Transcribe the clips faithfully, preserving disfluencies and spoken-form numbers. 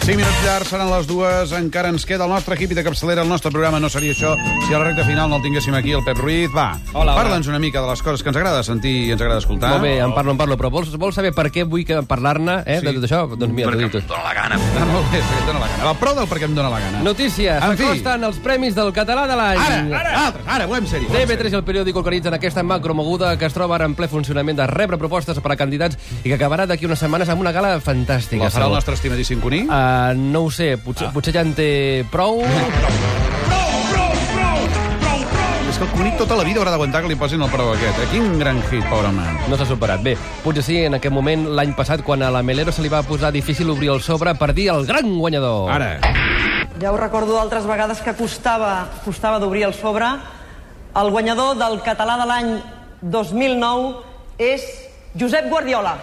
cinc minuts llargs seran les dues. Encara ens queda el nostre equip i de capçalera. El nostre programa no seria això si a la recta final no el tinguéssim aquí, el Pep Ruiz. Va, parla'ns una mica de les coses que ens agrada sentir i ens agrada escoltar. Molt bé, en parlo, en parlo, però vols, vols saber per què vull que parlar-ne eh, Sí. de tot això? Doncs mira, t'ho Perquè dic em tot. dóna la gana. Ah, molt bé, perquè em dóna la gana. Va, prou del perquè em dóna la gana. Notícies, En fi. s'acosten els premis del català de l'any. Ara, ara, altres, ara, volem ser-hi. T V tres i el periòdic organitzen aquesta macromoguda que es troba ara en ple funcionament de rebre propostes per a candidats i que acabarà d'aquí unes setmanes amb una gala fantàstica. La farà el segur. nostre estimadíssim Cuní? Uh, no ho sé, potser, ah. potser ja en té prou. És que el Cuní tota la vida haurà d'aguantar que li posin el prou aquest. Eh? Quin gran hit, pobre home. No s'ha superat. Bé, potser sí, en aquest moment, l'any passat, quan a la Melero se li va posar difícil obrir el sobre per dir el gran guanyador. Ara. Ja ho recordo altres vegades que costava, costava d'obrir el sobre. El guanyador del català de l'any dos mil nou és Josep Guardiola.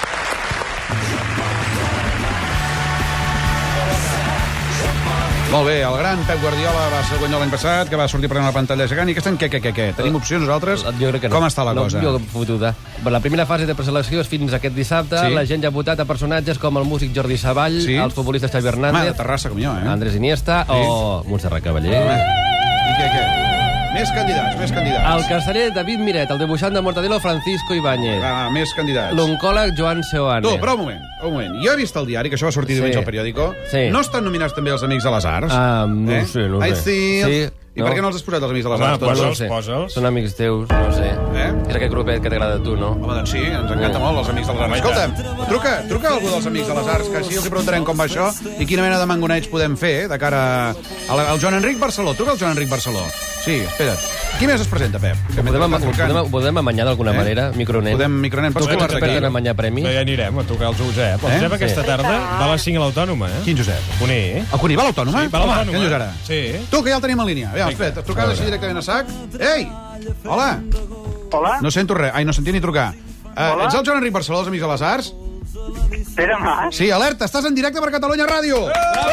Molt bé, el gran Pep Guardiola va ser el guanyador l'any passat, que va sortir per una pantalla gegant. I aquest any què, què, què, què? Tenim opcions nosaltres? Jo crec que no. Com està la no, cosa? Jo fotuda. La primera fase de preselecció és fins aquest dissabte. Sí. La gent ja ha votat a personatges com el músic Jordi Savall, Sí. els futbolistes Xavi Home, de Hernández, Terrassa com jo, eh? Andrés Iniesta Sí. o Montserrat Cavaller. I què, què? Més candidats, més candidats. El casteller David Miret, el dibuixant de Mortadelo Francisco Ibáñez, Va, va, més candidats. l'oncòleg Joan Seoane. Tu, però un moment, un moment. Jo he vist el diari, que això va sortir Sí. diumenge al periòdico. Sí. No estan nominats també els Amics de les Arts? Ah, no ho sé, no ho I sé. see. Sí, I no. per què no els has posat, els Amics de les Home, Arts? Tots? posa'ls, no sé. posa'ls. Són amics teus, no ho sé. Eh? És aquest grupet que t'agrada a tu, no? Home, doncs sí, ens encanta molt, els Amics de les Arts. Home, i Escolta'm, truca, truca a algú dels Amics de les Arts, que així els hi preguntarem com va això i quina mena de mangoneig podem fer de cara a la, al Joan Enric Barceló. Truca al Joan Enric Barceló. Sí, espera't. Qui més es presenta, Pep? Que Ho podem, mentre ama- estàs ho trucant- podem, ho podem amanyar d'alguna Eh? manera, micronen. Podem, micronen, pots Tu que ets colar-te expert en aquí? amanyar premis. No, ja anirem a tocar el Josep. El Eh? Josep aquesta Sí. tarda va a les cinc a l'Autònoma, eh? Quin Josep? Cuní, eh? El Cuní va a l'Autònoma? Sí, va a Home, l'Autònoma. què dius ara? Sí. Tu, que ja el tenim en línia. Vinga, espera't, trucada així directament a sac. Ei! Hola! Hola, No sento res. Ai, no sentia ni trucar. Uh, Hola? ets el Joan Enric Barceló, els Amics de les Arts? Pere Mas. Sí, alerta, estàs en directe per Catalunya Ràdio.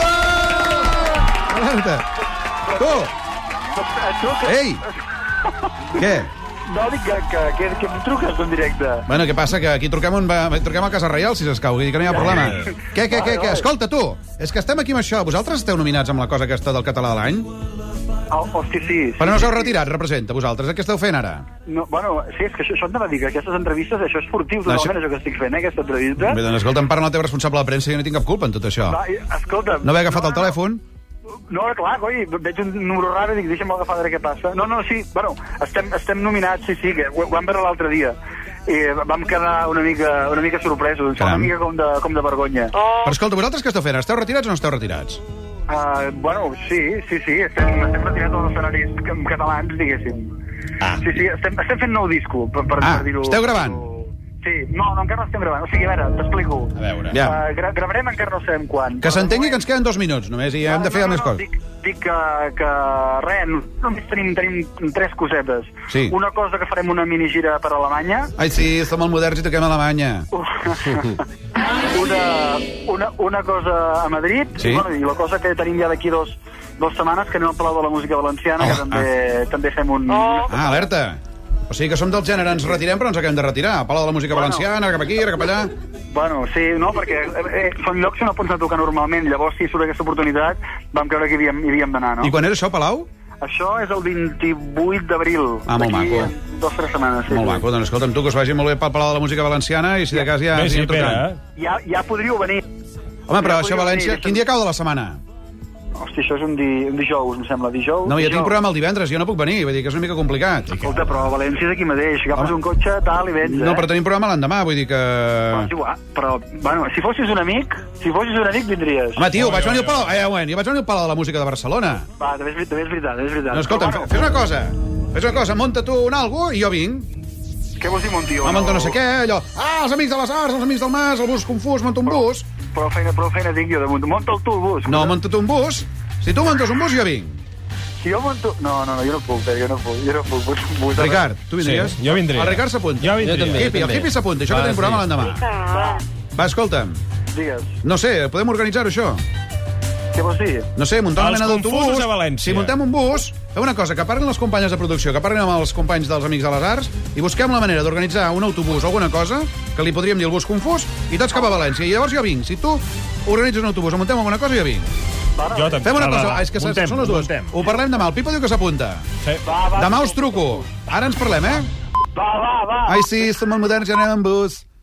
Alerta. Tu, Tu, que... ei! Què? No, dic que, que, que, que em truques en directe. Bueno, què passa? Que aquí truquem, un, truquem a Casa Reial, si s'escau. Vull dir que no hi ha problema. Què, què, què, què? Escolta, tu, és que estem aquí amb això. Vosaltres esteu nominats amb la cosa aquesta del català de l'any? Oh, hosti, sí. Però no us heu retirat, representa, vosaltres. Què esteu fent ara? No, bueno, sí, és que això, això em va dir que aquestes entrevistes, això és esportiu, totalment, això- això que estic fent, eh, aquesta entrevista. Bé, doncs escolta, em parla el teu responsable de premsa i jo no tinc cap culpa en tot això. Va, i, escolta... No haver agafat el telèfon? No, clar, coi, veig un número raro i dic, deixa'm agafar a veure què passa. No, no, sí, bueno, estem, estem nominats, sí, sí, que ho, ho vam veure l'altre dia. I vam quedar una mica, una mica sorpresos, una Caram. mica com de, com de vergonya. Però escolta, vosaltres què esteu fent? Esteu retirats o no esteu retirats? Uh, bueno, sí, sí, sí, estem, estem retirats dels escenaris ca- catalans, diguéssim. Ah. Sí, sí, estem, estem fent nou disco, per, per, Ah, per dir-ho... esteu gravant? Sí, no, no, encara no estem gravant. O sigui, a veure, t'explico. A veure. Ja. Uh, gra gravarem encara no sabem quan. Que s'entengui que ens queden dos minuts, només, i hem de fer no, no, més no, coses. Dic, dic que, que res, només tenim, tenim tres cosetes. Sí. Una cosa que farem una minigira per Alemanya. Ai, sí, som molt moderns i toquem a Alemanya. una, una, una cosa a Madrid. Sí. I, bueno, I la cosa que tenim ja d'aquí dos, dos setmanes, que anem al Palau de la Música Valenciana, Oh, que també, també fem un... Oh. Ah, alerta. O sigui que som del gènere, ens retirem però ens acabem de retirar. Palau de la Música Bueno. Valenciana, ara cap aquí, ara cap allà. Bueno, sí, no, perquè eh, eh, són llocs que no pots anar a tocar normalment. Llavors, si surt aquesta oportunitat, vam creure que hi havíem, hi havíem d'anar, no? I quan era això, Palau? Això és el vint-i-vuit d'abril. Ah, molt D'aquí maco. Dos o tres setmanes. Sí, Molt sí. maco, doncs escolta'm tu, que us vagi molt bé pel Palau de la Música Valenciana i si de cas ja... Bé, sí, anirem tocant. Pere. Ja, ja podríeu venir. Home, però Ja això a podríeu València... venir. Quin dia cau de la setmana? Hosti, això és un, di, un dijous, em sembla. Dijous? No, jo tinc dijous. programa el divendres, jo no puc venir, vull dir que és una mica complicat. Escolta, però a València és aquí mateix. Agafes Home. un cotxe, tal, i vens, No, eh? però tenim programa l'endemà, vull dir que... Però, és igual, però, bueno, si fossis un amic, si fossis un amic, vindries. Home, tio, vaig venir al Palau... Eh, bueno, jo vaig venir al Palau de la Música de Barcelona. Va, també és, també és veritat, també és veritat. No, escolta'm, Però, fes una cosa. Fes una cosa, monta tu un algo i jo vinc. què vols dir, Montió? No, monta no sé què, allò... Ah, els amics de les arts, els amics del mas, el bus confús, monta un bus. Prou feina, prou feina tinc jo damunt. Monta'l tu, el bus. No, monta tu un bus. Si tu montes un bus, jo vinc. Si jo monto... No, no, no, jo no puc, eh, jo no puc, jo no puc. Bus, bus, Ricard, tu vindries? Sí, jo vindria. El Ricard s'apunta. Jo vindria. Jo també. Hippie, el hippie s'apunta, això Va, que tenim programa sí. l'endemà. Va, Va, escolta'm, digues. no sé, podem organitzar-ho, això? Què vols dir? No sé, muntar una Els mena d'autobús. confusos a València. Si muntem un bus, Fem una cosa, que parlin les companyes de producció, que parlin amb els companys dels Amics de les Arts i busquem la manera d'organitzar un autobús o alguna cosa, que li podríem dir el bus confús, i tots cap a València. I llavors jo vinc. Si tu organitzes un autobús o muntem alguna cosa, jo vinc. Jo també. Fem una Va, va, cosa, va. és que Muntem, són les dues. muntem. Ho parlem demà. El Pipo diu que s'apunta. Sí. Va, va, Demà us truco. Ara ens parlem, eh? va, va, va. Ai, sí, som molt moderns, ja anem en bus.